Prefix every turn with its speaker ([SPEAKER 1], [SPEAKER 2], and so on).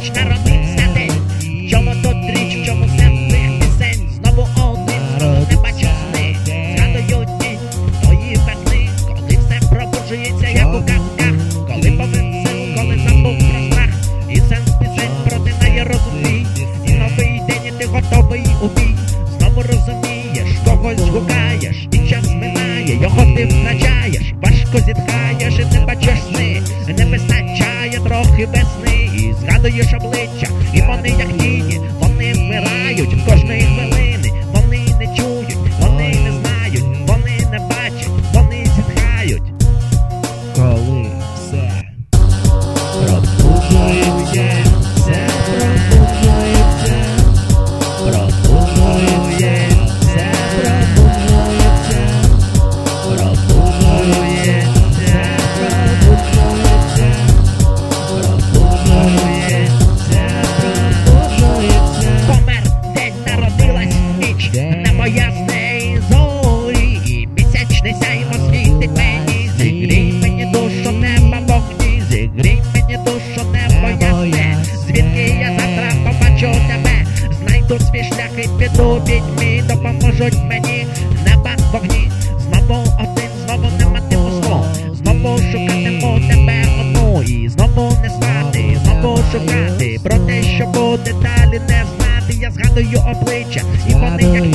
[SPEAKER 1] ніч народився день. В чому тут річ, в чому сенс цих пісень? Знову один, знову не бачу сни. Згадую дні тої весни, коли все пробуджується, як у казках. Коли повин сил, коли забув про страх. І сенс пісень протинає розум твій. І новий день, і ти готовий у бій. Знову розумієш, когось гукаєш, і час минає, його ти втрачаєш. Важко зітхаєш і не бачиш сни. Не вистачає трохи весни. І згадуєш обличчя, і вони як тіні. Вони вмирають кожної хвилини. Вони не чують, вони не знають, вони не бачать, вони зітхають. Коли все пробуджується, все пробуджується, пробуджується, пробуджується, пробуджується, пробуджується, пробуджується, пробуджується. Помер день, народилась ніч, небо ясне і зорі, і місячне сяйво світить мені. Зігрій мені душу, неба в огні, зігрій мені душу, небо ясне. Звідки я завтра побачу тебе, знайду свій шлях і піду пітьмі, допоможуть мені неба в вогні. Знову один, знову не матиму сну, знову шукатиму тебе одну. І знову не спати, знову шукати про те, що буде далі, не знати. Я згадую обличчя, і вони як